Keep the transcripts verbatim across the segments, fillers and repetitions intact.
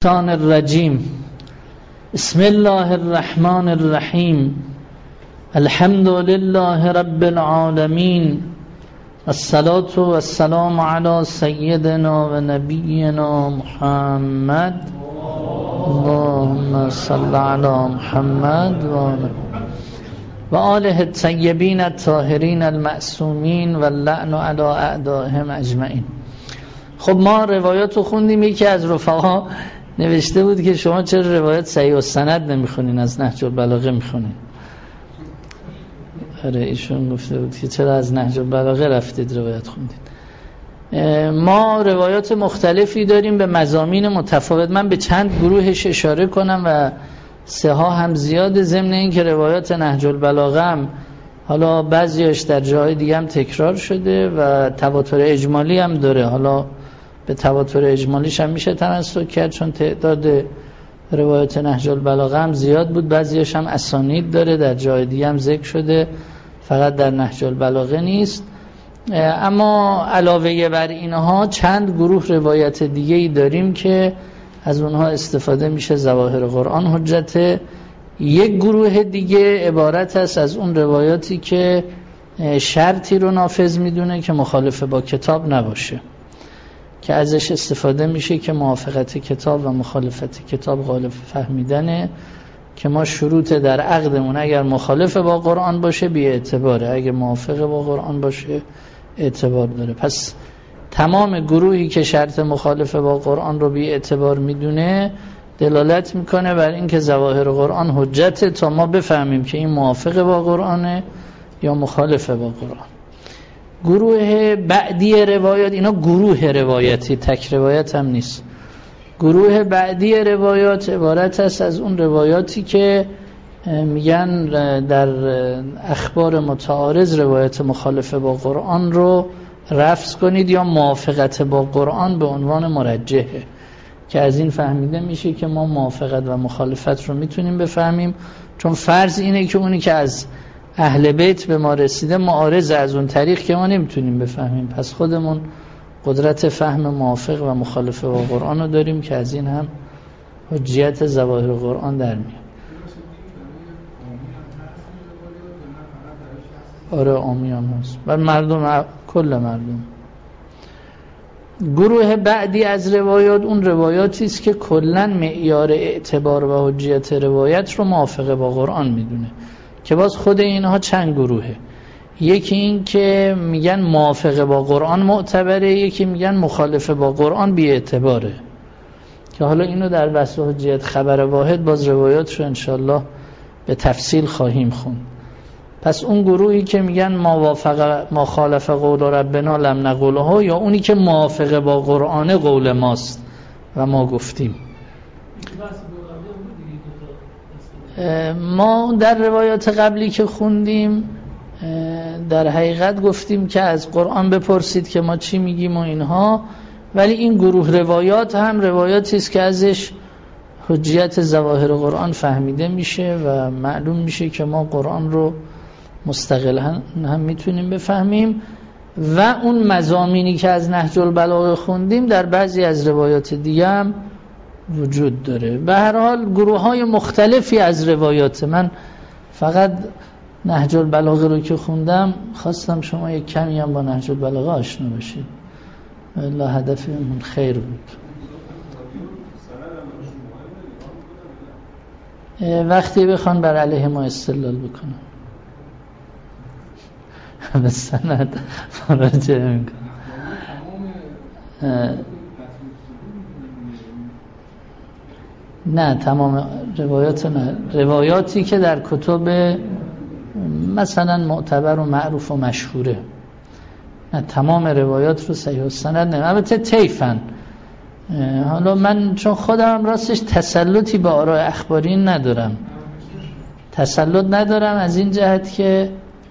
الشیطان الرجیم. بسم الله الرحمن الرحیم. الحمد لله رب العالمین. الصلاة والسلام علی سیدنا و نبینا محمد. اللهم صل علی محمد و و آله الطیبین الطاهرین المعصومین و اللعن علی اعدائهم اجمعین. خب ما روایات رو خوندیم. یکی از رفقا نوشته بود که شما چرا روایت صحیح السند نمیخونین، از نهج البلاغه میخونین. آره ایشون گفته بود که چرا از نهج البلاغه رفتید روایت خوندید. ما روایات مختلفی داریم به مضامین متفاوت. من به چند گروهش اشاره کنم و سه ها هم زیاد، ضمن این که روایات نهج البلاغه هم حالا بعضیش در جای دیگه هم تکرار شده و تواتر اجمالی هم داره. حالا به تواتر اجمالیش هم میشه تمسک کرد چون تعداد روایات نهج البلاغه هم زیاد بود. بعضیش هم اسانید داره، در جای دیگه هم ذکر شده، فقط در نهج البلاغه نیست. اما علاوه بر اینها چند گروه روایت دیگه ای داریم که از اونها استفاده میشه. ظواهر قرآن حجته. یک گروه دیگه عبارت است از اون روایاتی که شرطی رو نافذ میدونه که مخالف با کتاب نباشه، که ازش استفاده میشه که موافقت کتاب و مخالفت کتاب غالب فهمیدنه، که ما شروط در عقدمون اگر مخالف با قرآن باشه بی اعتباره، اگر موافق با قرآن باشه اعتبار داره. پس تمام گروهی که شرط مخالف با قرآن رو بی اعتبار میدونه دلالت میکنه بر این که ظواهر قرآن حجته تا ما بفهمیم که این موافق با قرآنه یا مخالف با قرآن. گروه بعدی روایات، اینا گروه روایتی، تک روایت هم نیست. گروه بعدی روایات عبارت است از اون روایاتی که میگن در اخبار متعارض روایت مخالف با قرآن رو رفض کنید یا موافقت با قرآن به عنوان مرجحه، که از این فهمیده میشه که ما موافقت و مخالفت رو میتونیم بفهمیم، چون فرض اینه که اونی که از اهل بیت به ما رسیده معارض از اون طریق که ما نمیتونیم بفهمیم. پس خودمون قدرت فهم موافق و مخالف با قرآن رو داریم که از این هم حجیت ظواهر قرآن در میاد. آره عامیان هست و مردم، کل مردم. گروه بعدی از روایات اون روایاتی است که کلا معیار اعتبار و حجیت روایت رو موافقه با قرآن میدونه، که باز خود اینها چند گروهه. یکی این که میگن موافقه با قرآن معتبره، یکی میگن مخالفه با قرآن بی اعتباره، که حالا اینو در بحث حجیت خبر واحد باز روایات رو انشالله به تفصیل خواهیم خوند. پس اون گروهی که میگن موافقه مخالف قول ربنا لم نقوله، یا اونی که موافقه با قرآن قول ماست و ما گفتیم. ما در روایات قبلی که خوندیم در حقیقت گفتیم که از قرآن بپرسید که ما چی میگیم و اینها، ولی این گروه روایات هم روایاتی است که ازش حجیت ظواهر قرآن فهمیده میشه و معلوم میشه که ما قرآن رو مستقل هم میتونیم بفهمیم. و اون مضامینی که از نهج البلاغه خوندیم در بعضی از روایات دیگه هم وجود داره. به هر حال گروه های مختلفی از روایات، من فقط نهج البلاغه رو که خوندم خواستم شما یک کمی هم با نهج البلاغه آشنا بشید، والله هدفمون خیر بود. وقتی بخوان بر علیه ما استدلال بکنم به سند مراجعه میکنم. نه تمام روایات نه، روایاتی که در کتب مثلا معتبر و معروف و مشهوره، نه تمام روایات رو صحیح السند نه، البته طیفن. حالا من چون خودم راستش تسلطی به آراء اخباری ندارم، تسلط ندارم از این جهت که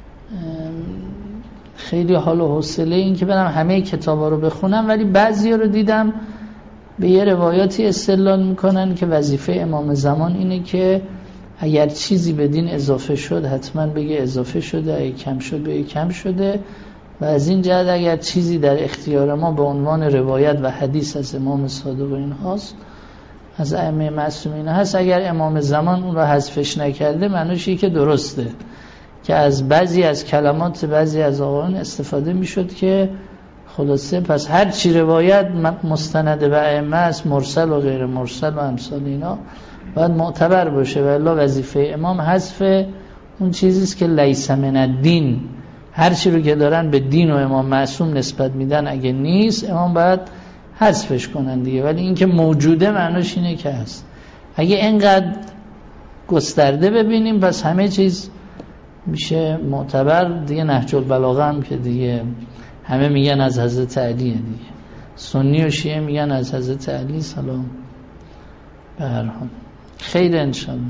خیلی حال و حوصله این که برم همه کتابا رو بخونم، ولی بعضی رو دیدم به یه روایاتی استدلال میکنن که وظیفه امام زمان اینه که اگر چیزی به دین اضافه شد حتما بگه اضافه شده، اگه کم شد بگه کم شده، و از این جهت اگر چیزی در اختیار ما به عنوان روایت و حدیث از امام صادق این هاست از ائمه معصومین هست، اگر امام زمان اون رو حذفش نکرده معنیش اینه که درسته که از بعضی از کلمات بعضی از آقایان استفاده میشد که خلاصه پس هر چی روایت مستند به ائمه است، مرسل و غیر مرسل و امثال اینا باید معتبر باشه، و الا وظیفه امام حذف اون چیزی است که لیس من الدین، هر چی رو که دارن به دین و امام معصوم نسبت میدن اگه نیست امام باید حذفش کنن دیگه. ولی این که موجوده معنیش اینه که هست. اگه اینقدر گسترده ببینیم پس همه چیز میشه معتبر دیگه. نهج البلاغه هم که دیگه همه میگن از حضرت علیه دیگه، سنی و شیعه میگن از حضرت علی سلام به هر حال. خیر انشاءالله.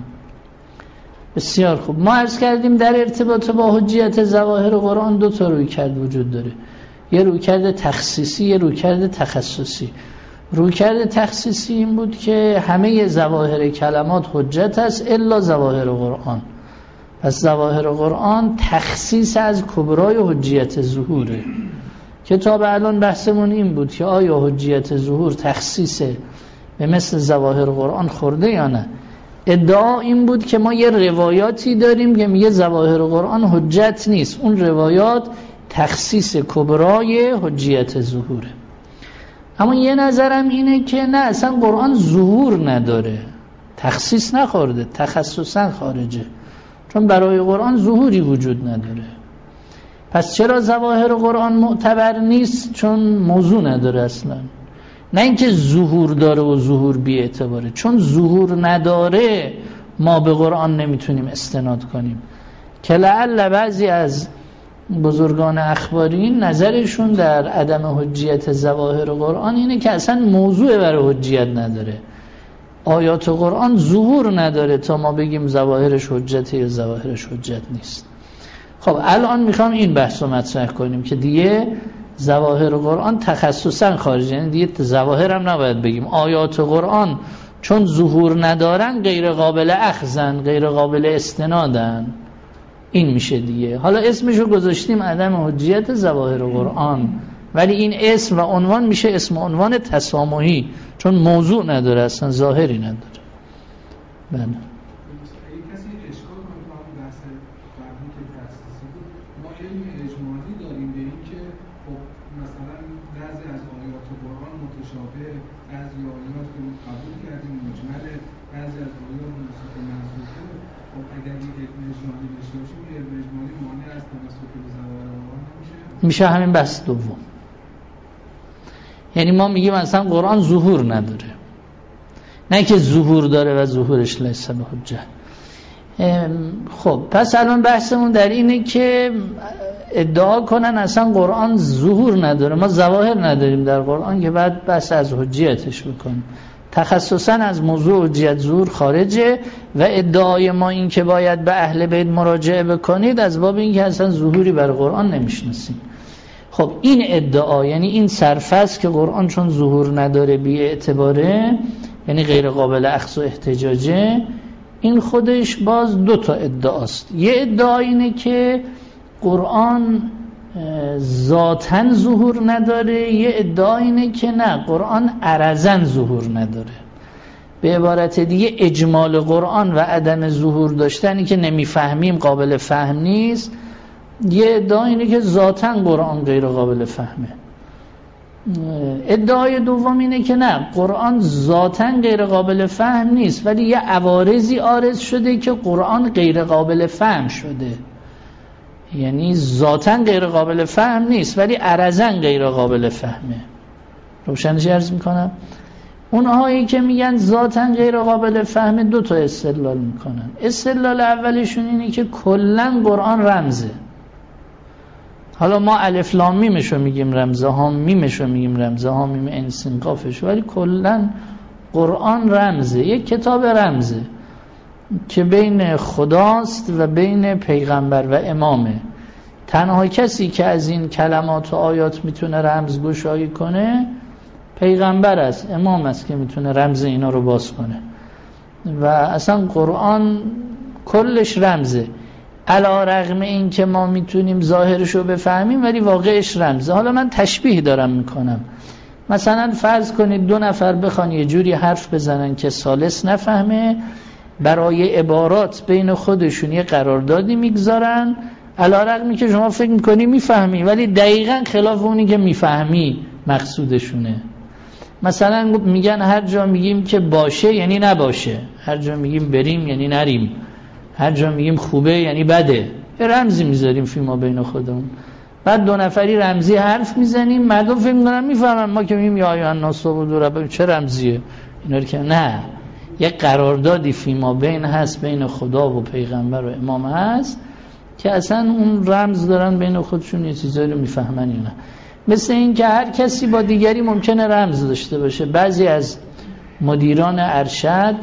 بسیار خوب. ما عرض کردیم در ارتباط با حجیت ظواهر قرآن دو تا رویکرد وجود داره، یه رویکرد تخصیصی، یه رویکرد تخصصی. رویکرد تخصیصی این بود که همه ظواهر کلمات حجت است الا ظواهر قرآن. پس ظواهر قرآن تخصیص از کبرای حجیت ظهوره. کتاب الان بحثمون این بود که آیا حجیت ظهور تخصیصه به مثل ظواهر قرآن خورده یا نه. ادعا این بود که ما یه روایاتی داریم که میگه ظواهر قرآن حجت نیست، اون روایات تخصیص کبرای حجیت ظهوره. اما یه نظرم اینه که نه، اصلا قرآن ظهور نداره، تخصیص نخورده، تخصصا خارجه، چون برای قرآن ظهوری وجود نداره. پس چرا ظواهر قرآن معتبر نیست؟ چون موضوع نداره اصلا. نه اینکه ظهور داره و ظهور بی اعتباره، چون ظهور نداره ما به قرآن نمیتونیم استناد کنیم. که لعل بعضی از بزرگان اخبارین نظرشون در عدم حجیت ظواهر قرآن اینه که اصلا موضوع برای حجیت نداره، آیات قرآن ظهور نداره تا ما بگیم ظواهرش حجته یا ظواهرش حجت نیست. خب الان میخوام این بحث رو مطرح کنیم که دیگه ظواهر قرآن تخصصا خارجی، یعنی دیگه ظواهر هم نباید بگیم، آیات قرآن چون ظهور ندارن غیر قابل اخذن، غیر قابل استنادن، این میشه دیگه. حالا اسمشو گذاشتیم عدم حجیت ظواهر قرآن، ولی این اسم و عنوان میشه اسم و عنوان تسامحی، چون موضوع نداره اصلا، ظاهری نداره. بله. میشه همین بحث دوم. یعنی ما میگیم اصلا قرآن ظهور نداره، نه که ظهور داره و ظهورش لیس به حجت. خب پس الان بحثمون در اینه که ادعا کنن اصلا قرآن ظهور نداره، ما ظواهر نداریم در قرآن که بعد بحث از حجیتش بکنیم. تخصصا از موضوع حجیت ظهور خارجه و ادعای ما این که باید به اهل بیت مراجعه بکنید از باب این که اصلا ظهوری بر قرآن نمیشناسیم. خب این ادعا، یعنی این سرفصل که قرآن چون ظهور نداره بی اعتباره، یعنی غیر قابل اخذ و احتجاجه، این خودش باز دو تا ادعاست. یه ادعا اینه که قرآن ذاتاً ظهور نداره، یه ادعا اینه که نه، قرآن عرضاً ظهور نداره. به عبارت دیگه اجمال قرآن و عدم ظهور داشتنی که نمیفهمیم، قابل فهم نیست. یه ادعا اینه که ذاتاً قرآن غیر قابل فهمه. ادعای دوم اینه که نه، قرآن ذاتاً غیر قابل فهم نیست، ولی یه عوارضی عارض شده که قرآن غیر قابل فهم شده. یعنی ذاتاً غیر قابل فهم نیست ولی عرضاً غیر قابل فهمه. روشنش عرض میکنم. اونهایی که میگن ذاتاً غیر قابل فهمه دو تا استدلال میکنن. استدلال اولشون اینه که کلاً قرآن رمزه. حالا ما الف لام میمشو میگیم رمزه، ها میمشو میگیم رمزه، ها میم انسین قافش، ولی کلاً قرآن رمزه، یک کتاب رمزه که بین خداست و بین پیغمبر و امامه. تنها کسی که از این کلمات و آیات میتونه رمز گشایی کنه پیغمبر است، امام است که میتونه رمز اینا رو باز کنه. و اصلا قرآن کلش رمزه، علی رغم این که ما میتونیم ظاهرش رو بفهمیم ولی واقعش رمزه. حالا من تشبیه دارم میکنم. مثلا فرض کنید دو نفر بخوان یه جوری حرف بزنن که ثالث نفهمه، برای عبارات بین خودشون یه قراردادی میگذارن، علی‌رغمی که شما فکر میکنی میفهمی ولی دقیقاً خلاف اونی که میفهمی مقصودشونه. مثلا میگن هر جا میگیم که باشه یعنی نباشه، هر جا میگیم بریم یعنی نریم، هر جا میگیم خوبه یعنی بده. یه رمزی میذاریم فیما بین خودمون، بعد دو نفری رمزی حرف میزنیم، مردم فکر میکنن میفهمن، ما که میگیم یا ایها الناس اعبدوا ربکم چه رمزیه اینا رو که نه، یه قراردادی فیما بین هست، بین خدا و پیغمبر و امام هست که اصلا اون رمز دارن بین خودشون یه چیزایی رو میفهمن یا نه. مثل این که هر کسی با دیگری ممکنه رمز داشته باشه. بعضی از مدیران ارشد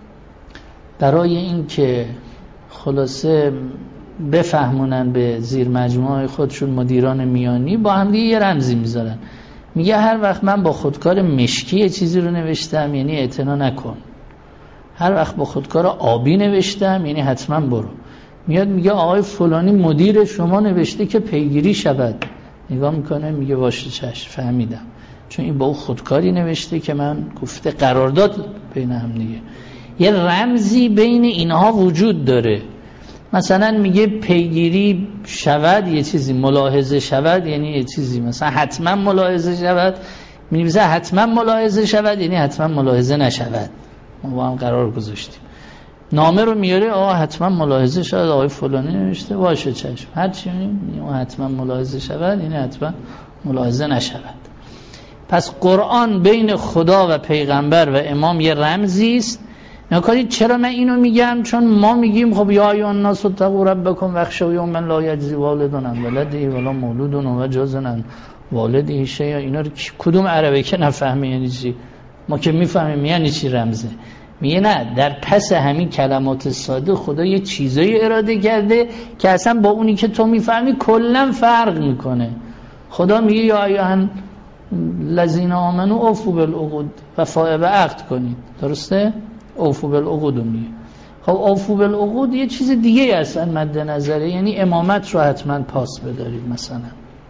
برای این که خلاصه بفهمونن به زیر مجموعه خودشون مدیران میانی، با هم دیگه یه رمزی میذارن. میگه هر وقت من با خودکار مشکی یه چیزی رو نوشتم یعنی اعتنا نکن، هر وقت با خودکار آبی نوشتم یعنی حتما برو. میاد میگه آقای فلانی مدیر شما نوشته که پیگیری شود، نگاه میکنه میگه باشه چشم فهمیدم، چون این با اون خودکاری نوشته که من گفته قرارداد بین هم دیگه. یه رمزی بین اینها وجود داره. مثلا میگه پیگیری شود یه چیزی، ملاحظه شود یعنی یه چیزی، مثلا حتما ملاحظه شود، می‌نویسه حتما ملاحظه شود یعنی حتما ملاحظه نشود. ما با هم قرار گذاشتیم، نامه رو میاره آقا حتما ملاحظه شود، آقای فلانی نوشته باشه چشم، هر چی میگیم حتما ملاحظه شود یعنی حتما ملاحظه نشود. پس قرآن بین خدا و پیغمبر و امام یه رمزی است. نکنید چرا من اینو میگم؟ چون ما میگیم خب یا ایها الناس اتقوا ربکم واخشوا یوما لا یجزی والد عن ولده ولا مولود هو جاز عن والده شیئا. اینا رو کدوم عربی که نفهمه یعنی چی؟ ما که میفهمیم یعنی چی رمزه. میگه نه، در پس همین کلمات ساده خدا یه چیزایی اراده کرده که اصلا با اونی که تو میفهمی کلا فرق میکنه. خدا میگه یا ایها الذین آمنوا اوفوا بالعقود، وفا به عقد کنید. درسته؟ اوفوا بالعقود میگه. خب اوفوا بالعقود یه چیز دیگه اصلا مد نظره، یعنی امامت رو حتما پاس بدارید مثلا.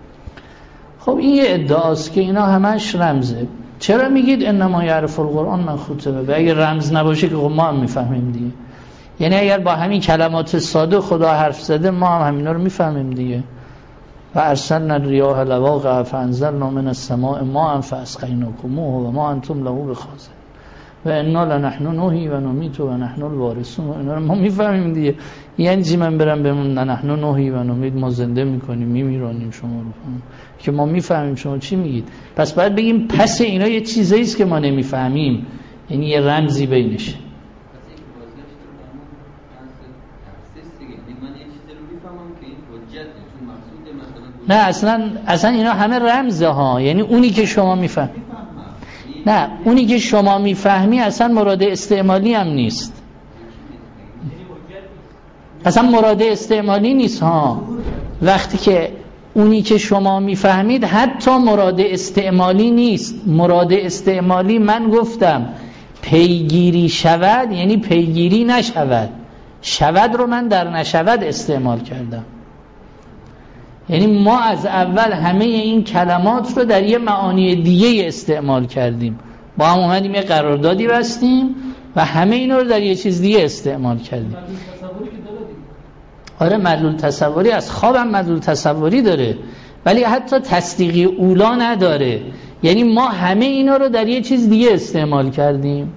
خب این یه ادعاست که اینا همش رمزه. چرا میگید انما یعرف القرآن من خطبه؟ و اگر رمز نباشه که خب ما هم میفهمیم دیگه. یعنی اگر با همین کلمات ساده خدا حرف زده ما هم همینا رو میفهمیم دیگه. و ارسلنا الریاح لواقع فانزلنا من السماء ماء فاسقیناکموه و ما انتم له بخازنین و انا لنحن نحیی و نمیت و نحن الوارثون. اینا رو ما میفهمیم دیگه. یعنی چی من برم بمون نحن نحیی و نمیت، ما زنده میکنیم میمیرانیم شما رو، که ما میفهمیم شما چی میگید. پس باید بگیم پس اینا یه چیزایی است که ما نمیفهمیم، یعنی یه رمزی بینشه. نه اصلا اصلا اینا همه رمزه ها، یعنی اونی که شما میفهمی، نه اونی که شما میفهمی اصلا مراد استعمالی هم نیست، اصلا مراد استعمالی نیست ها. وقتی که اونی که شما میفهمید حتی مراد استعمالی نیست. مراد استعمالی من گفتم پیگیری شود یعنی پیگیری نشود، شود رو من در نشود استعمال کردم. یعنی ما از اول همه این کلمات رو در یه معانی دیگه استعمال کردیم، با هم اومدیم یه قراردادی بستیم و همه اینا رو در یه چیز دیگه استعمال کردیم. آره مدلول تصوری، از خوابم مدلول تصوری داره ولی حتی تصدیقی اولا نداره. یعنی ما همه اینا رو در یه چیز دیگه استعمال کردیم.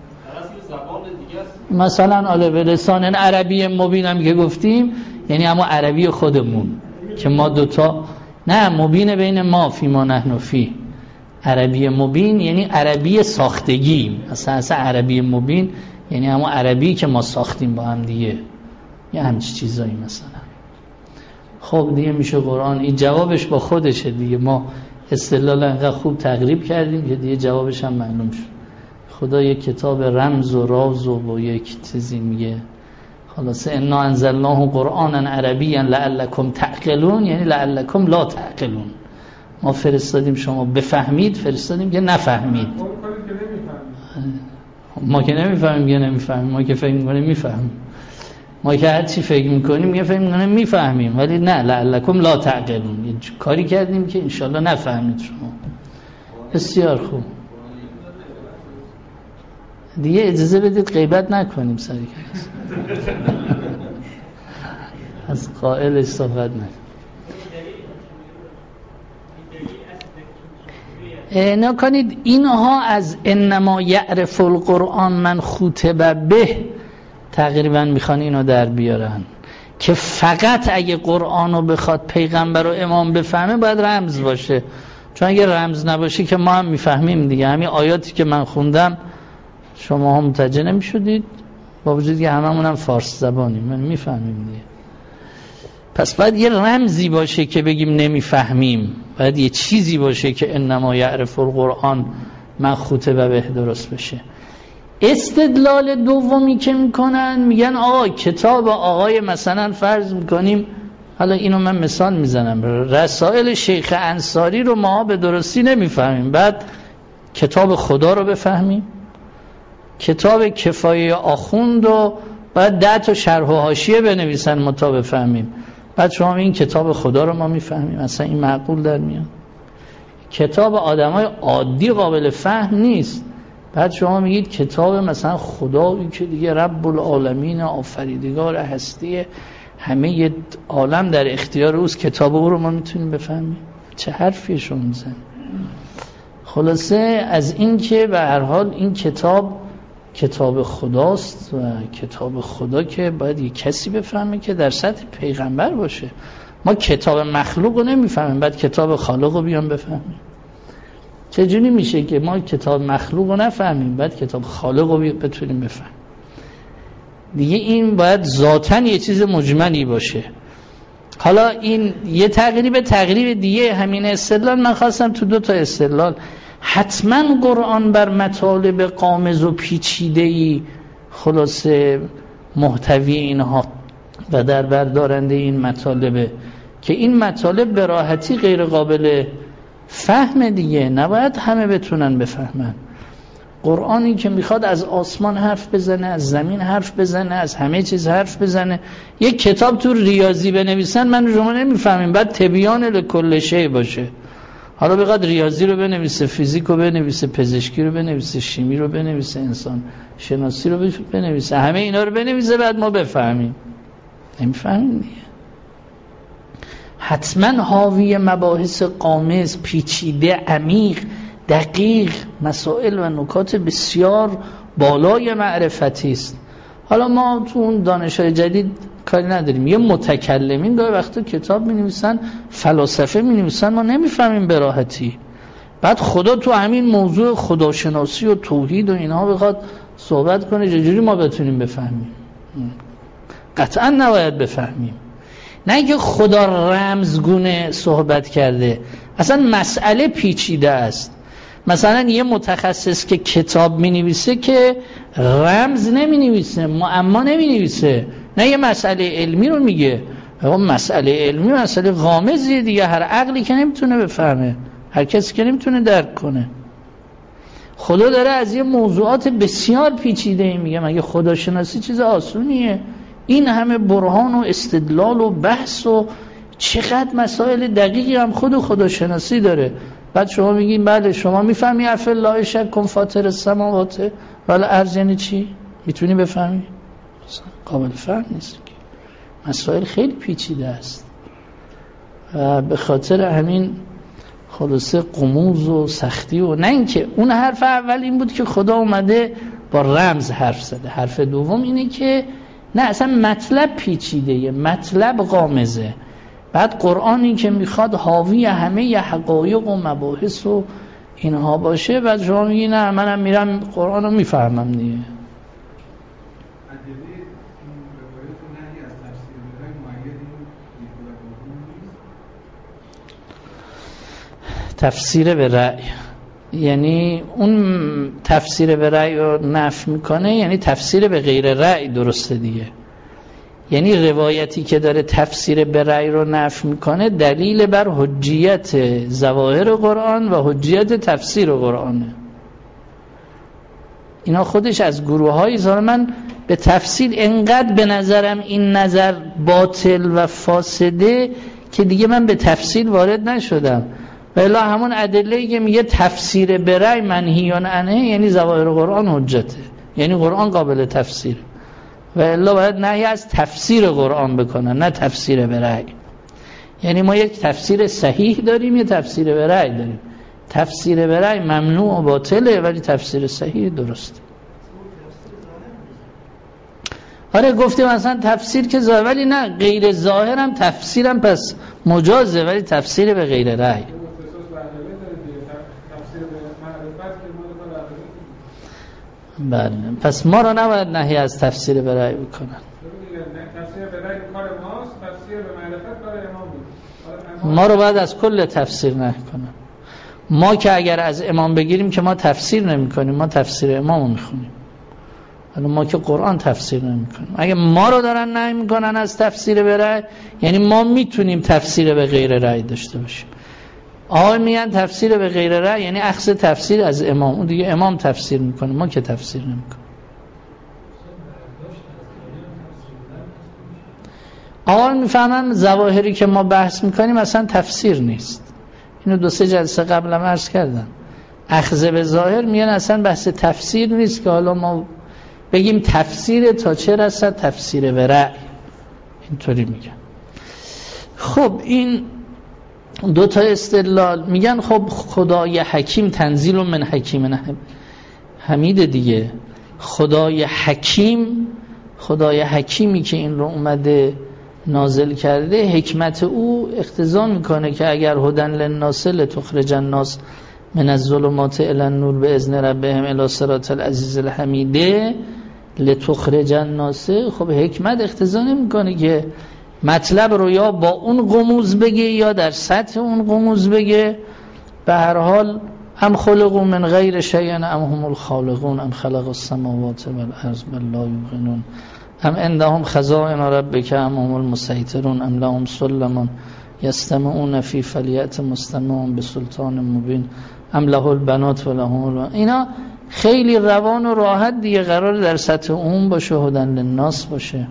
مثلا آله به لسان عربی مبینم که گفتیم یعنی اما عربی خودمون که ما دوتا، نه مبین بین ما فی ما نحن فی، عربی مبین یعنی عربی ساختگی، مثلا اصلا عربی مبین یعنی همون عربی که ما ساختیم با هم دیگه، یه همچی چیزایی مثلا. خب دیگه میشه قرآن این جوابش با خودشه دیگه. ما استدلال انقدر خوب تقریب کردیم که دیگه جوابش هم معلوم شد. خدا یک کتاب رمز و راز و با یک چیزی میگه خلاصه انا انزلناه قرآنا عربیا لعلکم تعقلون، یعنی لعلکم لا تعقلون. ما فرستادیم شما بفهمید، فرستادیم که نفهمید. ما که نمیفهمیم که نمیفهمیم، ما که فکر میکنیم میفهمیم، ما که هر چی فکر میکنیم یه فکر میکنیم میفهمیم، ولی نه لعلکم لا تعقلون، یه کاری کردیم که انشالله نفهمید شما. بسیار خوب. دیگه اجازه بدید غیبت نکنیم سری از قائلش صحبت نکنیم. نکنید اینها از انما یعرف القرآن من خوتب به تقریبا میخوان اینو در بیارن که فقط اگه قرآنو بخواد پیغمبر و امام بفهمه باید رمز باشه، چون اگه رمز نباشه که ما هم میفهمیم دیگه. همین آیاتی که من خوندم شما هم متوجه نمیشدید، با وجود که هممون هم فارس زبانیم من میفهمیم دیگه. پس باید یه رمزی باشه که بگیم نمیفهمیم، باید یه چیزی باشه که انما یعرف القرآن من خوتب به درست بشه. استدلال دومی که میکنن میگن آقا کتاب آقای مثلا فرض میکنیم، حالا اینو من مثال میزنم، رسائل شیخ انصاری رو ما به درستی نمیفهمیم، بعد کتاب خدا رو بفهمیم، کتاب کفایه آخوند رو بعد ده تا شرح و حاشیه بنویسن ما تا بفهمیم، بعد شما این کتاب خدا رو ما میفهمیم. اصلا این معقول در میاد؟ کتاب آدمای عادی قابل فهم نیست، بعد شما میگید کتاب مثلا خدایی که دیگه رب العالمین آفریدگار هستی همه عالم در اختیار اوست، کتاب او رو ما میتونیم بفهمیم؟ چه حرفی شما میزنید؟ خلاصه از این که به هر حال این کتاب کتاب خداست و کتاب خدا که باید یک کسی بفهمه که در سطح پیغمبر باشه. ما کتاب مخلوق رو نمیفهمیم بعد کتاب خالق رو بیان بفهمیم. چجوری میشه که ما کتاب مخلوق رو نفهمیم بعد کتاب خالق رو بتونیم بفهمیم؟ دیگه این باید ذاتاً یه چیز مجملی باشه. حالا این یه تقریب تقریب دیگه همین استدلال من خواستم تو دو تا استدلال. حتما قرآن بر مطالب قامز و پیچیده‌ای خلاصه محتوی اینها و در بردارنده این مطالبه که این مطالب به راحتی غیر قابل فهم دیگه، نباید همه بتونن بفهمن. قرآنی که میخواد از آسمان حرف بزنه، از زمین حرف بزنه، از همه چیز حرف بزنه. یک کتاب تو ریاضی بنویسن من شما نمیفهمیم، بعد تبیان لکل شیء باشه. حالا بخواد ریاضی رو بنویسه، فیزیک رو بنویسه، پزشکی رو بنویسه، شیمی رو بنویسه، انسان شناسی رو بنویسه، همه اینا رو بنویسه بعد ما بفهمیم؟ نمیفهمیم دیگه. حتما حاوی مباحث قامز، پیچیده، عمیق، دقیق، مسائل و نکات بسیار بالای معرفتی است. حالا ما تو اون دانش‌های جدید کاری نداریم. یه متکلمین گاهی وقتا کتاب می‌نویسن، فلاسفه می‌نویسن، ما نمی‌فهمیم به راحتی. بعد خدا تو همین موضوع خداشناسی و توحید و اینها بخواد صحبت کنه، چجوری ما بتونیم بفهمیم؟ قطعا نباید بفهمیم. نه که خدا رمزگونه صحبت کرده، اصلا مسئله پیچیده است. مثلا یه متخصص که کتاب می‌نویسه که رمز نمی‌نویسه، معما نمی‌نویسه، نه یه مسئله علمی رو میگه. مسئله علمی مسئله غامضیه دیگه، هر عقلی که نمیتونه بفهمه، هر کسی که نمیتونه درک کنه. خدا داره از یه موضوعات بسیار پیچیده میگه، مگه خداشناسی چیز آسونیه؟ این همه برهان و استدلال و بحث و چقدر مسائل دقیقی هم خود خداشناسی داره. بعد شما میگین بله شما میفهمی افالله شک فاطر السماوات والارض یعنی چی؟ میتونی بفهمی؟ قابل فهم نیست. مسائل خیلی پیچیده است و به خاطر همین خلاصه غموض و سختی و نه اینکه اون حرف اول این بود که خدا اومده با رمز حرف زده، حرف دوم اینه که نه اصلا مطلب پیچیده، مطلب غامضه. بعد قرآنی که میخواد حاوی همه ی حقایق و مباحث و اینها باشه، بعد شما میگی نه منم میرم قرآن رو میفهمم دیگه. تفسیر به رأی یعنی اون تفسیر به رأی رو نفی میکنه، یعنی تفسیر به غیر رأی درسته دیگه. یعنی روایتی که داره تفسیر به رأی رو نفی میکنه دلیل بر حجیت ظواهر قرآن و حجیت تفسیر قرآنه. اینا خودش از گروه های زاره. من به تفسیر انقدر به نظرم این نظر باطل و فاسده که دیگه من به تفسیر وارد نشدم. بلا همون ادله‌ای که میگه تفسیر برای منهیان عنه یعنی ظواهر قرآن حجته، یعنی قرآن قابل تفسیر، و الا باید نهی از تفسیر قرآن بکنن نه تفسیر برای. یعنی ما یک تفسیر صحیح داریم، یک تفسیر برای داریم. تفسیر برای ممنوع و باطله ولی تفسیر صحیح درسته. آره گفتیم مثلا تفسیر که ظاهر، ولی نه غیر ظاهر هم تفسیرم پس مجازه، ولی تفسیر به غیر رأی. بله پس ما رو نباید نهی از تفسیر به رأی بکنن. تفسیر به رأی کار ماست، تفسیر به معرفت کار امام بود. ما رو باید از کل تفسیر نهی کنن. ما که اگر از امام بگیریم که ما تفسیر نمی کنیم، ما تفسیر امامو میخونیم، ولی ما که قرآن تفسیر نمی کنیم. اگه ما رو دارن نهی میکنن از تفسیر به رأی، یعنی ما میتونیم تفسیر به غیر رأی داشته باشیم. آقای میگن تفسیر به غیر رأی یعنی اخذ تفسیر از امام، اون دیگه امام تفسیر میکنه، ما که تفسیر نمیکنیم. آقای میفهمن ظواهری که ما بحث میکنیم اصلا تفسیر نیست. اینو دو سه جلسه قبل هم عرض کردم. اخذ به ظاهر میگن اصلا بحث تفسیر نیست که حالا ما بگیم تفسیر تا چه رسد تفسیر به رأی، اینطوری میگن. خب این دو تا استدلال میگن خب خدای حکیم تنزیل من حکیم حمید دیگه. خدای حکیم، خدای حکیمی که این رو اومده نازل کرده، حکمت او اقتضا میکنه که اگر هدن للناس لتخرج الناس من الظلمات الی النور باذن ربهم الی صراط العزیز الحمید لتخرج الناس. خب حکمت اقتضا نمیکنه که مطلب رو یا با اون قموز بگه یا در سطح اون قموز بگه. به هر حال هم خلقوا من غیر شیء ام هم الخالقون ام خلق السماوات والارض بل لا یوقنون ام عندهم خزائن ربک ام هم المسیطرون ام لهم سلم یستمعون فی فلیأت مستمع بسلطان مبین ام له البنات و لهم البنات. اینا خیلی روان و راحت دیگه قرار در سطح اون باشه، هدن للناس باشه.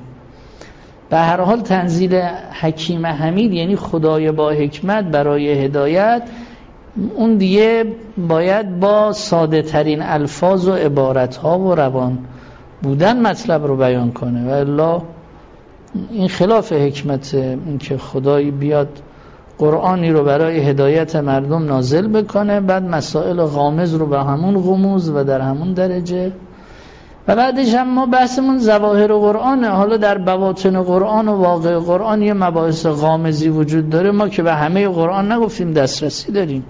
به هر حال تنزیل حکیم حمید یعنی خدای با حکمت برای هدایت، اون دیگه باید با ساده ترین الفاظ و عبارت ها و روان بودن مطلب رو بیان کنه، و الا این خلاف حکمت. این که خدایی بیاد قرآنی رو برای هدایت مردم نازل بکنه بعد مسائل غامض رو به همون غموز و در همون درجه. و بعدش هم ما بحثمون ظواهر قرآنه. حالا در بواطن قرآن و واقع قرآن یه مباحث غامضی وجود داره، ما که به همه قرآن نگفتیم دسترسی داریم.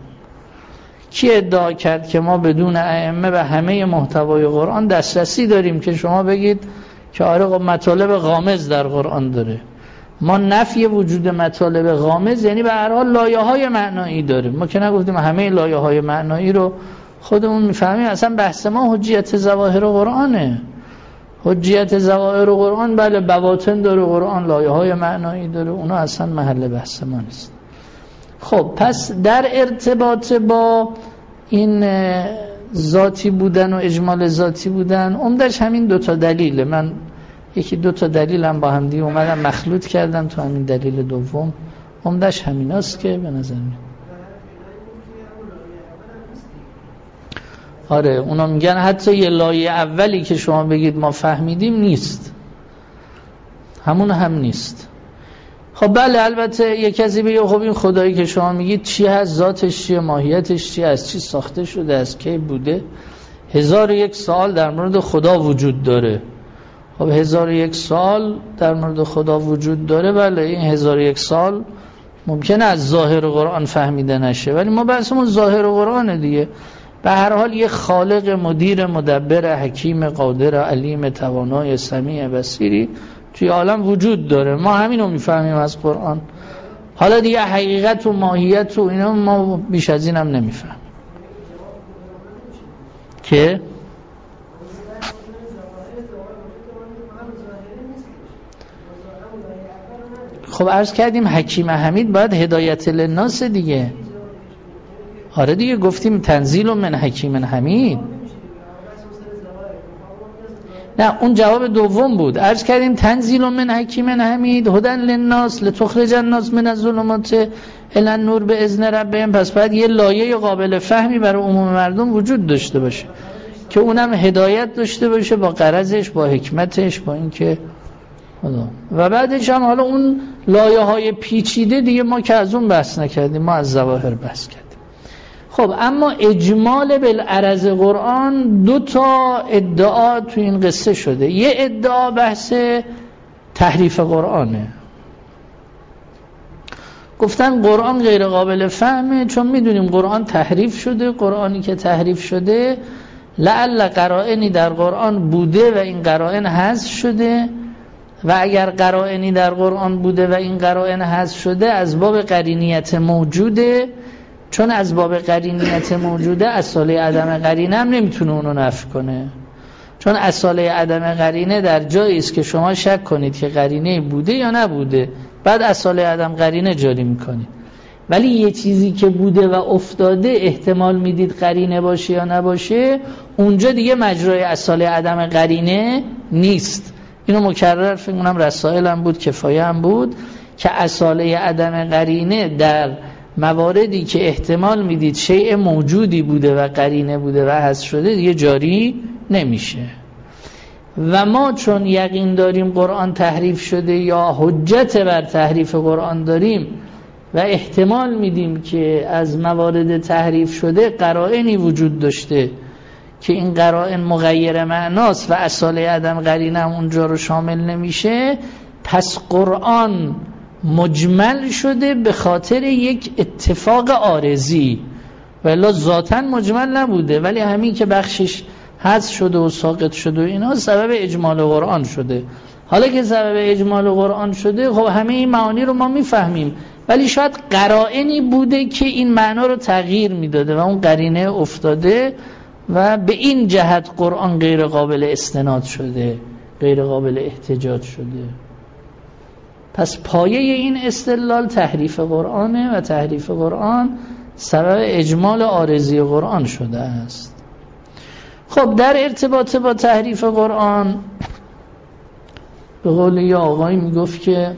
کی ادعا کرد که ما بدون ائمه به همه محتوای قرآن دسترسی داریم که شما بگید که آره مطالب غامض در قرآن داره؟ ما نفی وجود مطالب غامض یعنی به هر حال لایه‌های معنایی داره. ما که نگفتیم همه لایه‌های معنایی رو خودمون میفهمیم. اصلا بحث ما حجیت ظواهر قرآنه. حجیت ظواهر قرآن بله بواطن داره قرآن، لایه‌های معنایی داره، اونا اصلا محل بحث ما نیست. خب پس در ارتباط با این ذاتی بودن و اجمال ذاتی بودن عمدش همین دوتا دلیله. من یکی دوتا دلیل هم با هم دیگه اومدم مخلوط کردم تو همین دلیل دوم. عمدش همین است که به نظر میاد. آره اونا میگن حتی یه لایه اولی که شما بگید ما فهمیدیم نیست، همون هم نیست. خب بله البته یک کسی بگه خب این خدایی که شما میگید چی هست، ذاتش چیه، ماهیتش چیه، از چی ساخته شده، از کی بوده. هزار و یک سوال در مورد خدا وجود داره. خب هزار و یک سال در مورد خدا وجود داره، بله این هزار و یک سال ممکنه از ظاهر قرآن فهمیده نشه، ولی ما بحثمون ظاهر قرآن دیگه. به هر حال یک خالق مدیر مدبر حکیم قادر علیم توانای سمیع بصیری توی عالم وجود داره. ما همینو میفهمیم از قرآن. حالا دیگه حقیقت و ماهیت و اینا ما بیش از اینم نمیفهمیم. که خب عرض کردیم حکیم حمید باید هدایت للناس دیگه. آره دیگه گفتیم تنزیل من حکیم حمید. نه اون جواب دوم بود. عرض کردیم تنزیل من حکیم حمید هدی للناس لتخرج الناس من الظلمات الی النور باذن ربهم. پس باید یه لایه قابل فهمی برای عموم مردم وجود داشته باشه که اونم هدایت داشته باشه با غرضش، با حکمتش، با اینکه و بعدش هم حالا اون لایه های پیچیده دیگه ما که از اون بحث نکردیم، ما از ظواهر بحث کردیم. خب اما اجمال بالعرض قرآن دو تا ادعا تو این قصه شده. یه ادعا بحث تحریف قرآنه، گفتن قرآن غیر قابل فهمه چون میدونیم قرآن تحریف شده. قرآنی که تحریف شده لعل قرائنی در قرآن بوده و این قرائن حذف شده و اگر قرائنی در قرآن بوده و این قرائن حذف شده از باب قرینیت موجوده، چون از باب قرینیت موجوده اصاله عدم قرینه هم نمیتونه اونو نفی کنه، چون اصاله عدم قرینه در جایی است که شما شک کنید که قرینه بوده یا نبوده، بعد اصاله عدم قرینه جاری میکنید. ولی یه چیزی که بوده و افتاده احتمال میدید قرینه باشه یا نباشه، اونجا دیگه مجرای اصاله عدم قرینه نیست. اینو مکرر فکر کنم رسائل هم بود، کفایه هم بود که اصاله عدم قرینه در مواردی که احتمال میدید شیء موجودی بوده و قرینه بوده و حذف شده دیگه جاری نمیشه. و ما چون یقین داریم قرآن تحریف شده یا حجت بر تحریف قرآن داریم و احتمال میدیم که از موارد تحریف شده قرائنی وجود داشته که این قرائن مغیر معناست و اصاله عدم قرینه هم اونجا رو شامل نمیشه، پس قرآن مجمل شده به خاطر یک اتفاق عارضی و الا ذاتاً مجمل نبوده، ولی همین که بخشش حذف شده و ساقط شده و اینا سبب اجمال قرآن شده. حالا که سبب اجمال قرآن شده خب همه این معانی رو ما میفهمیم، ولی شاید قرائنی بوده که این معنا رو تغییر میداده و اون قرینه افتاده و به این جهت قرآن غیر قابل استناد شده، غیر قابل احتجاج شده. پس پایه این استدلال تحریف قرآنه و تحریف قرآن سبب اجمال عارضی قرآن شده است. خب در ارتباط با تحریف قرآن به قول یه آقایی میگفت که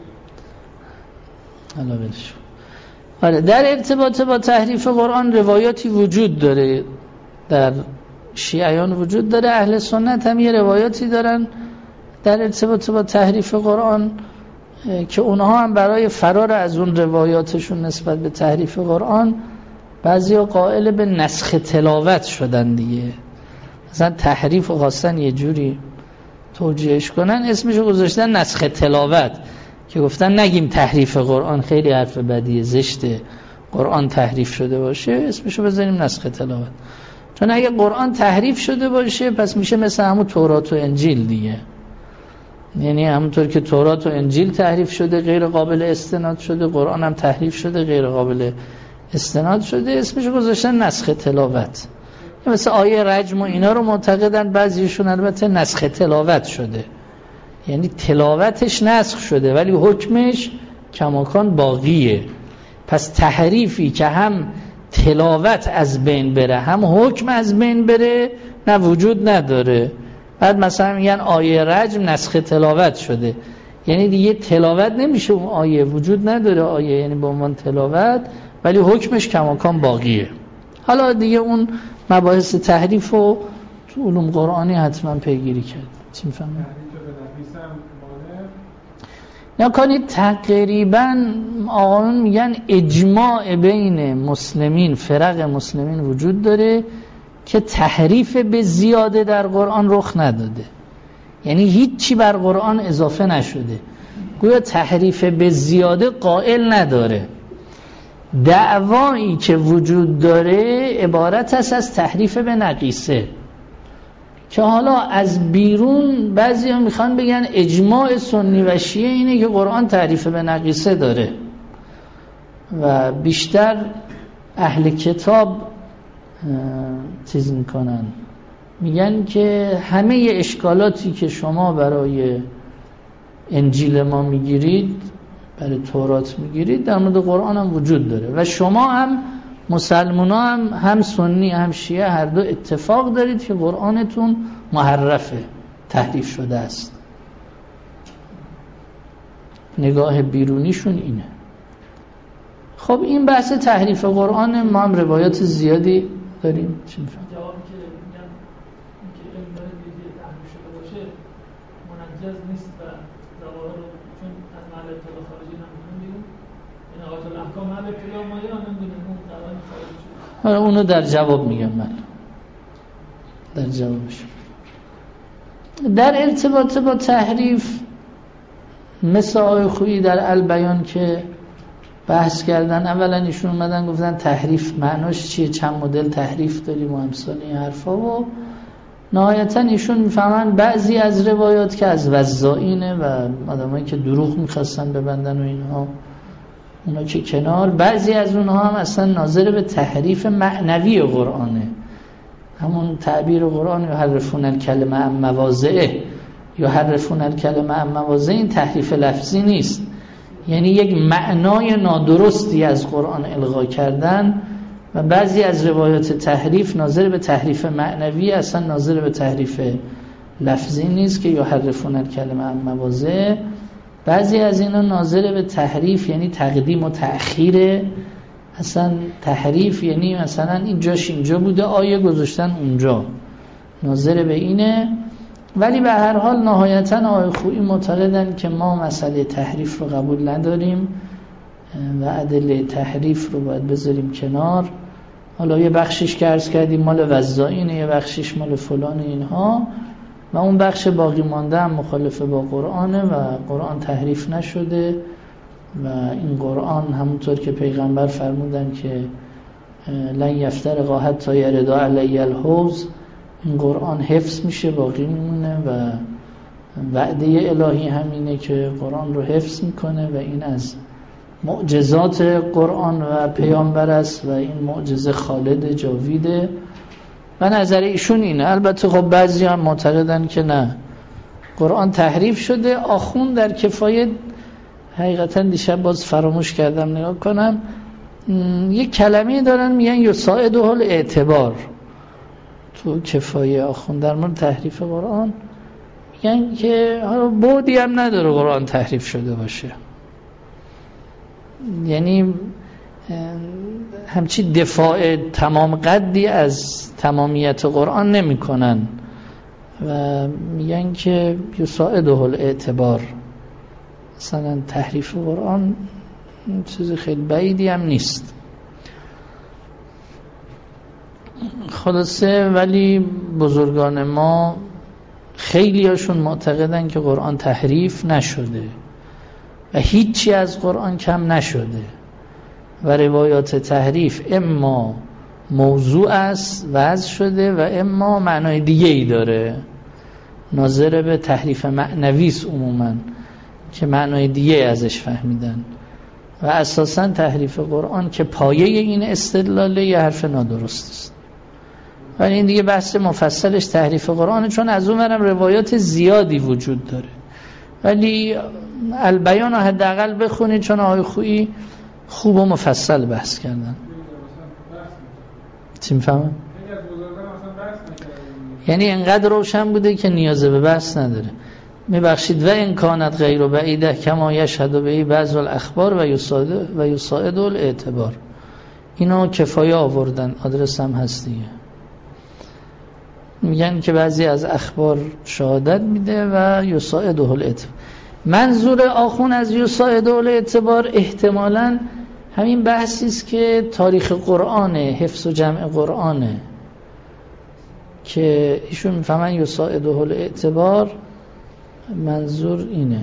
حالا بدش حالا در ارتباط با تحریف قرآن روایاتی وجود داره، در شیعیان وجود داره، اهل سنت هم یه روایاتی دارن در ارتباط با تحریف قرآن که اونها هم برای فرار از اون روایاتشون نسبت به تحریف قرآن بعضیا قائل به نسخ تلاوت شدن دیگه. مثلا تحریف و خواستن یه جوری توجیهش کنن اسمشو گذاشتن نسخ تلاوت، که گفتن نگیم تحریف قرآن، خیلی حرف بدیه، زشته قرآن تحریف شده باشه، اسمشو بذاریم نسخ تلاوت. چون اگه قرآن تحریف شده باشه پس میشه مثل همون تورات و انجیل دیگه، یعنی همونطور که تورات و انجیل تحریف شده غیر قابل استناد شده، قرآن هم تحریف شده غیر قابل استناد شده، اسمشو گذاشتن نسخ تلاوت. مثل آیه رجم و اینا رو معتقدن بعضیشون البته نسخ تلاوت شده، یعنی تلاوتش نسخ شده ولی حکمش کماکان باقیه. پس تحریفی که هم تلاوت از بین بره هم حکم از بین بره نه وجود نداره. بعد مثلا میگن آیه رجم نسخ تلاوت شده، یعنی دیگه تلاوت نمیشه اون آیه، وجود نداره آیه یعنی به عنوان تلاوت، ولی حکمش کماکان باقیه. حالا دیگه اون مباحث تحریف و تو علوم قرآنی حتما پیگیری کرد. چی میفهمید؟ نکنید تقریبا آقایون میگن اجماع بین مسلمین، فرق مسلمین وجود داره که تحریف به زیاده در قرآن رخ نداده، یعنی هیچی بر قرآن اضافه نشده، گویا تحریف به زیاده قائل نداره. دعوایی که وجود داره عبارت است از تحریف به نقیصه، که حالا از بیرون بعضی ها میخوان بگن اجماع سنی و شیعه اینه که قرآن تحریف به نقیصه داره و بیشتر اهل کتاب چیز میکنن، میگن که همه اشکالاتی که شما برای انجیل ما میگیرید، برای تورات میگیرید، در مورد قرآن هم وجود داره و شما هم مسلمان هم هم سنی هم شیعه هر دو اتفاق دارید که قرآنتون محرفه، تحریف شده است. نگاه بیرونیشون اینه. خب این بحث تحریف قرآن، ما هم روایات زیادی داریم. چی می‌فهمید؟ جوابی که میگن اینکه علم داره دیگه تحریف شده باشه منجز نیست و ظواهر رو چون از محل اطلاع خارجی نمی‌تونیم بگیم، این آیات الاحکام محل اطلاع مایه هم نمی‌دونیم اون قرآن خارجی شده. آره اونو در جواب میگم من. در جوابش در ارتباط با تحریف مثل آقای خویی در البیان که بحث کردن، اولا ایشون اومدن گفتن تحریف معناش چیه، چند مدل تحریف داریم و امثال این حرفا، و نهایتا ایشون میفهمن بعضی از روایات که از وضاعینه و آدمایی که دروغ میخواستن ببندن و اینها، اونا که کنار، بعضی از اونها هم اصلا ناظر به تحریف معنوی قرآنه، همون تعبیر قرآن یحرفون الکلمه عن مواضعه، یحرفون الکلمه عن مواضعه، این تحریف لفظی نیست، یعنی یک معنای نادرستی از قرآن الغا کردن. و بعضی از روایات تحریف ناظر به تحریف معنوی، اصلا ناظر به تحریف لفظی نیست که یحرفون الکلمه عن مواضعه. بعضی از اینا ناظر به تحریف یعنی تقدیم و تأخیر، اصلا تحریف یعنی مثلا این جاش اینجا بوده آیه گذاشتن اونجا، ناظر به اینه. ولی به هر حال نهایتا آقای خویی معتقدن که ما مسئله تحریف رو قبول نداریم و ادله تحریف رو باید بذاریم کنار. حالا یه بخشش که عرض کردیم مال وضاعینه، یه بخشش مال فلان اینها، و اون بخش باقی مانده هم مخالف با قرآنه و قرآن تحریف نشده و این قرآن همونطور که پیغمبر فرمودن که لن یفترقا حتی یردا علی الحوض، این قرآن حفظ میشه باقی میمونه و وعده الهی همینه که قرآن رو حفظ میکنه و این از معجزات قرآن و پیامبر است و این معجزه خالد جاویده و نظر ایشون اینه. البته خب بعضی هم معتقدن که نه قرآن تحریف شده. آخون در کفایه حقیقتا دیشب باز فراموش کردم نگاه کنم، یک کلمه دارن میگن یساعده الاعتبار تو کفایه آخون در مورد تحریف قرآن، میگن که بعدی هم نداره قرآن تحریف شده باشه، یعنی همچی دفاع تمام قدی از تمامیت قرآن نمی کنن و میگن که یساعده الاعتبار، مثلا تحریف قرآن چیز خیلی بعیدی هم نیست. خلاصه ولی بزرگان ما خیلی هاشون معتقدن که قرآن تحریف نشده و هیچی از قرآن کم نشده و روایات تحریف اما موضوع است وضع شده و اما معنای دیگه ای داره، ناظر به تحریف معنوی است عموما که معنای دیگه ازش فهمیدن و اساسا تحریف قرآن که پایه این استدلاله یه حرف نادرست است. ولی این دیگه بحث مفصلش تحریف قرآن، چون از اون برم روایات زیادی وجود داره. ولی البیان رو حداقل بخونید چون آقای خویی خوب و مفصل بحث کردن. چی میفهمم؟ یعنی انقدر روشن بوده که نیازه به بحث نداره. میبخشید و این کانت غیر و بعیده کما یشهد به بعض الاخبار و یساعد و یساعد الاعتبار، اینو کفایه آوردن، آدرس هم هست دیگه. میگن که بعضی از اخبار شهادت میده و یساعد الاعتبار. منظور آخون از یساعد الاعتبار احتمالاً همین بحثی است که تاریخ قرآنه، حفظ و جمع قرآنه، که ایشون میفهمن یساعد الاعتبار منظور اینه.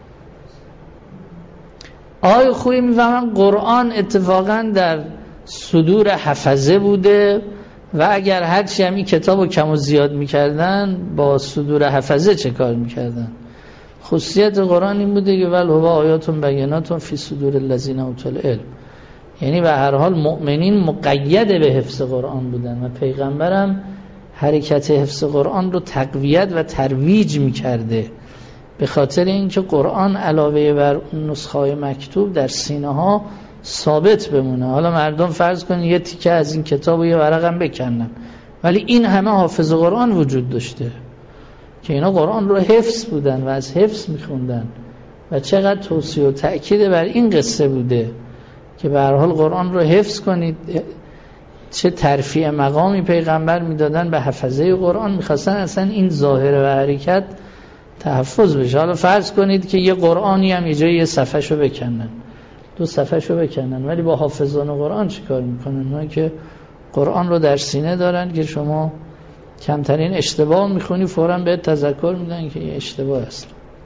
آقای خویی میفهمن قرآن اتفاقا در صدور حفظه بوده و اگر هرچی هم این کتاب رو کم و زیاد میکردن با صدور حفظه چه کار میکردن. خصوصیت قرآن این بوده که ول هو آیاتون بیناتون فی صدور الذین اوتوا العلم، یعنی به هر حال مؤمنین مقید به حفظ قرآن بودن و پیغمبرم حرکت حفظ قرآن رو تقویت و ترویج میکرده به خاطر اینکه قرآن علاوه بر نسخه‌های مکتوب در سینه ها ثابت بمونه. حالا مردم فرض کنید یه تیکه از این کتاب و یه ورقم بکنن، ولی این همه حافظ قرآن وجود داشته که اینا قرآن رو حفظ بودن و از حفظ میخوندن و چقدر توصیه و تأکید بر این قصه بوده که به هر حال قرآن رو حفظ کنید. چه ترفیع مقامی پیغمبر میدادن به حفظه قرآن، میخواستن اصلا این ظاهره و حرکت تحفظ بشه. حالا فرض کنید که یه قرآنی هم یه جایی یه صفحه شو بکنن، دو صفحه شو بکنن، ولی با حافظان قرآن چی کار میکنن؟ اونا که قرآن رو در سینه دارن که شما کمترین اشتباه میخونی فوراً بهت تذکر میدن که یه اشتباه است.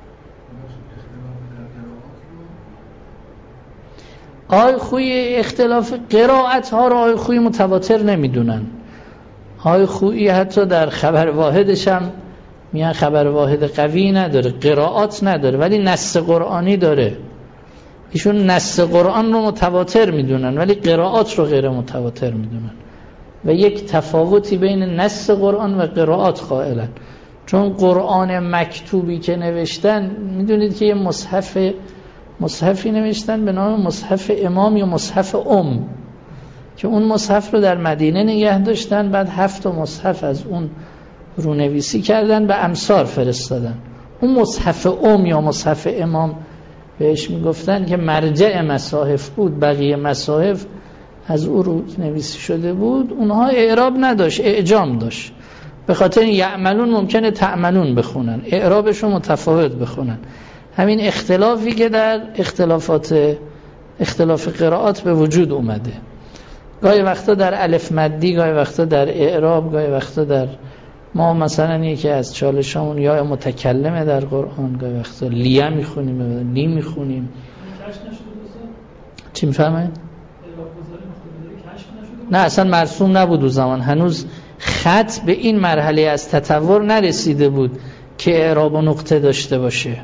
آی خوی اختلاف قرائت ها رو آی خوی متواتر نمیدونن. آی خوی حتی در خبر واحدش هم میان خبر واحد قوی نداره، قرائات نداره، ولی نص قرآنی داره. ایشون نص قرآن رو متواتر میدونن ولی قرائات رو غیر متواتر میدونن و یک تفاوتی بین نص قرآن و قرائات قائلن. چون قرآن مکتوبی که نوشتن، میدونید که یه مصحف مصحفی نوشتن به نام مصحف امام یا مصحف ام که اون مصحف رو در مدینه نگه داشتن، بعد هفت مصحف از اون رونویسی کردن به امصار فرستادن. اون مصحف ام یا مصحف امام بهش میگفتن که مرجع مصاحف بود، بقیه مصاحف از او رونویسی شده بود. اونها اعراب نداشت، اعجام داشت. به خاطر یعملون ممکنه تعملون بخونن، اعرابشو متفاوت بخونن. همین اختلافی که در اختلافات اختلاف قرائات به وجود اومده، گاهی وقتا در الف مدی، گاهی وقتا در اعراب، گاهی وقتا در ما مثلا یکی از چالشامون یا متکلمه در قرآن، گاهی وقتا لیه میخونیم، لی میخونیم. چی میفهمید؟ نه اصلا مرسوم نبود و زمان هنوز خط به این مرحله از تطور نرسیده بود که اعراب و نقطه داشته باشه.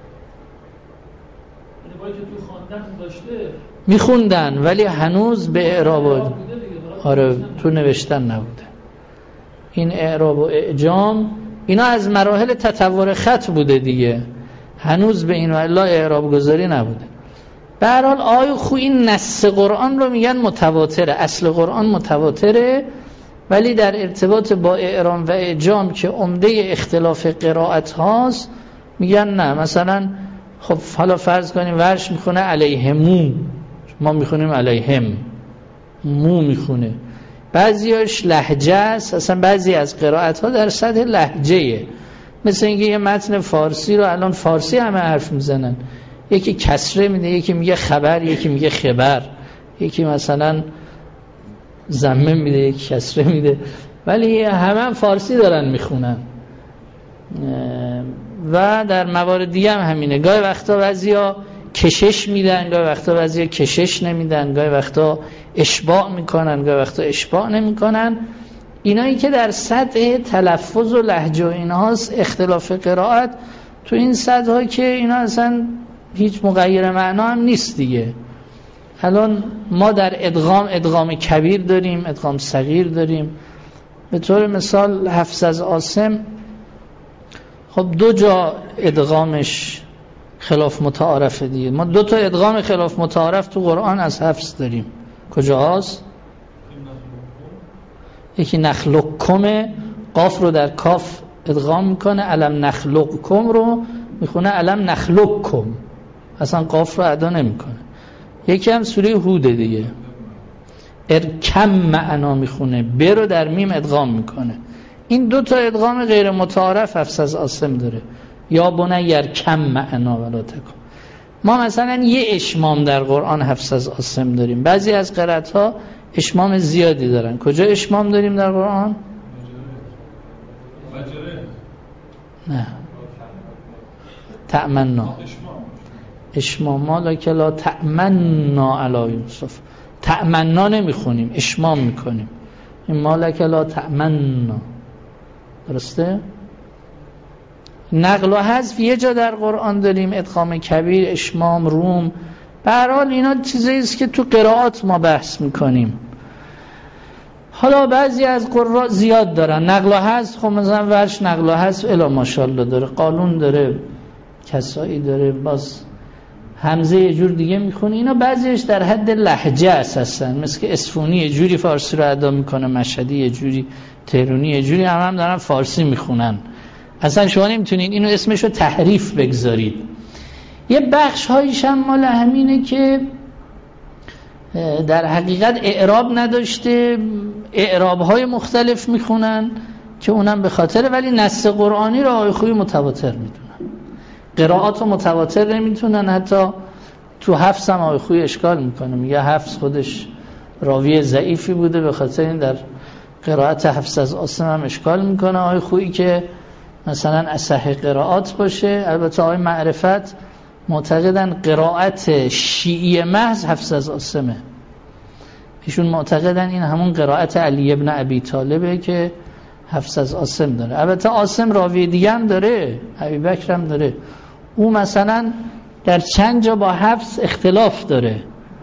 میخوندن ولی هنوز به اعراب، آره تو نوشتن نبوده. این اعراب و اعجام اینا از مراحل تطور خط بوده دیگه، هنوز به این والله اعراب گذاری نبوده. به هر حال آیه خو این نص قرآن رو میگن متواتره، اصل قرآن متواتره، ولی در ارتباط با اعراب و اعجام که عمده اختلاف قرائت هاست میگن نه. مثلا خب حالا فرض کنیم ورش میخونه علیهمو، ما میخونیم علیهم، مو میخونه. بعضیاش لهجه است، اصلا بعضی از قرائت ها در سطح لهجه‌ایه. مثل اینکه یه متن فارسی رو الان فارسی همه حرف میزنن، یکی کسره میده، یکی میگه خبر، یکی میگه خبر، یکی مثلا ضمه میده، یکی کسره میده، ولی همه هم فارسی دارن میخونن. و در موارد دیگه هم همینه. گاهی وقتا بعضیا کشش میدن، گاهی وقتا بعضیا کشش نمیدن، گاهی وقتا اشباع میکنن، گاهی وقتا اشباع نمیکنن. اینایی که در سطح تلفظ و لهجه و اینهاست اختلاف قرائت، تو این سطح ها که اینا اصلا هیچ مغیر معنا هم نیست دیگه. الان ما در ادغام ادغام کبیر داریم، ادغام صغیر داریم. به طور مثال حفظ از عاصم، خب دو جا ادغامش خلاف متعارفه دیگه. ما دو تا ادغام خلاف متعارف تو قرآن از حفظ داریم. کجاست؟ یکی نخلقکمه، قاف رو در کاف ادغام میکنه، علم نخلقکم رو میخونه علم نخلقکم، اصلا قاف رو ادا نمیکنه. یکی هم سوره هود دیگه، ارکم معنا میخونه، ب رو در میم ادغام میکنه. این دو تا ادغام غیر متعارف حفظ از عاصم داره. یا بنی یرکم معنا ولا تکن. ما مثلا یه اشمام در قرآن حفظ از عاصم داریم. بعضی از قرائت ها اشمام زیادی دارن. کجا اشمام داریم در قرآن؟ نه تأمنا، اشمام مالا که لا تأمنا علی یوسف، تأمنا نمیخونیم، اشمام میکنیم. این مالا که لا تأمنا، درسته؟ نقل و حذف یه جا در قرآن داریم، ادغام کبیر، اشمام، روم. به هر حال اینا چیزایی است که تو قرائات ما بحث میکنیم. حالا بعضی از قراء زیاد دارن نقل و حذف. خب مثلا ورش نقل و حذف الا ماشاءالله داره، قالون داره، کسایی داره، باز حمزه یه جور دیگه میخونه. اینا بعضیش در حد لهجه اساسن، مثل که اصفهانی یه جوری فارسی رو ادا میکنه، مشهدی یه جوری، تهرانی یه جوری، هم هم دارن فارسی میخونن. اصلا شما نمیتونید اینو اسمشو تحریف بگذارید. یه بخش هایش هم مال همینه که در حقیقت اعراب نداشته، اعراب های مختلف میخونن که اونم به خاطره، ولی نص قرآنی رو آقای خویی متواتر میدونن، قرائات رو متواتر نمیتونن. حتی تو حفظ هم آقای خویی اشکال میکنه، میگه حفظ خودش راوی ضعیفی بوده، به خاطر این در قرائت حفظ از عاصم هم اشکال میکنه آقای خویی که مثلا اصح قرائات باشه. البته آقای معرفت معتقدن قرائت شیعی محض حفظ از عاصمه، ایشون معتقدن این همون قرائت علی ابن ابی طالبه که حفظ از عاصم داره. البته عاصم راوی دیگه هم داره، ابی بکر هم داره، او مثلا در چند جا با حفظ اختلاف داره.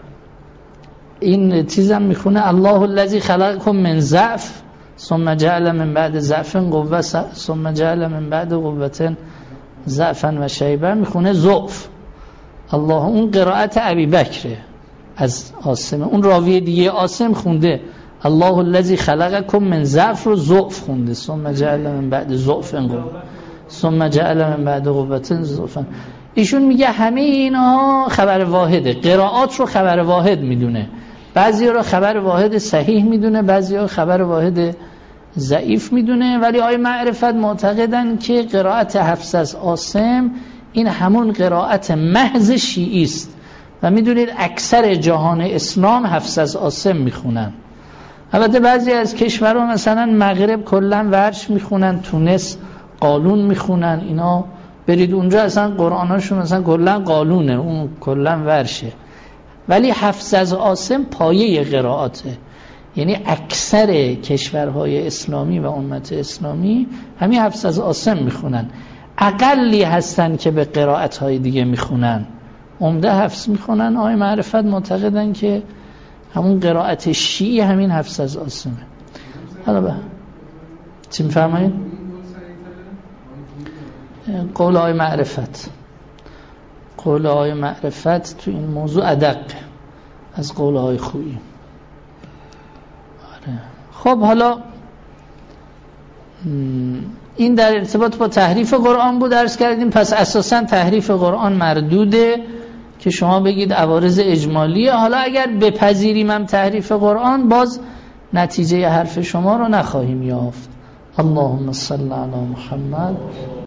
این چیزم میخونه الله الذی خلقکم من ضعف ثم جعل من بعد ضعف قوة ثم جعل من بعد قوة ضعفا و شیبه، میخونه ضعف الله. اون قرائت ابی بکره از عاصم. اون راوی دیگه عاصم خونده الله الذی خلقکم من ضعف رو ضعف خونده ثم جعل من بعد ضعف قوة ثم جعل من بعد قوة ضعفا. ایشون میگه همه اینا خبر واحده، قرائات رو خبر واحد میدونه، بعضی رو خبر واحد صحیح میدونه، بعضی رو خبر واحد ضعیف میدونه. ولی آیه معرفت معتقدن که قرائت حفص از عاصم این همون قرائت محض شیعی است و میدونید اکثر جهان اسلام حفص از عاصم میخونن. البته بعضی از کشورها مثلا مغرب کلا ورش میخونن، تونس قالون میخونن، اینا برید اونجا اصلا قرآناشون مثلا کلا قالونه، اون کلا ورشه. ولی حفص از عاصم پایه قرائاته، یعنی اکثر کشورهای اسلامی و امت اسلامی همین حفص از عاصم میخونن. اقلی هستن که به قرائت‌های دیگه میخونن، عمده حفص میخونن. آقای معرفت معتقدن که همون قرائت شیعی همین حفص از عاصمه. حالا به چی میفرمایید؟ قول آقای معرفت قول آقای معرفت تو این موضوع ادق از قول آقای خویی. آره. خب حالا این در ارتباط با تحریف قرآن بود عرض کردیم. پس اساساً تحریف قرآن مردوده که شما بگید عوارض اجمالیه. حالا اگر بپذیریم هم تحریف قرآن، باز نتیجه حرف شما رو نخواهیم یافت. اللهم صل علی محمد.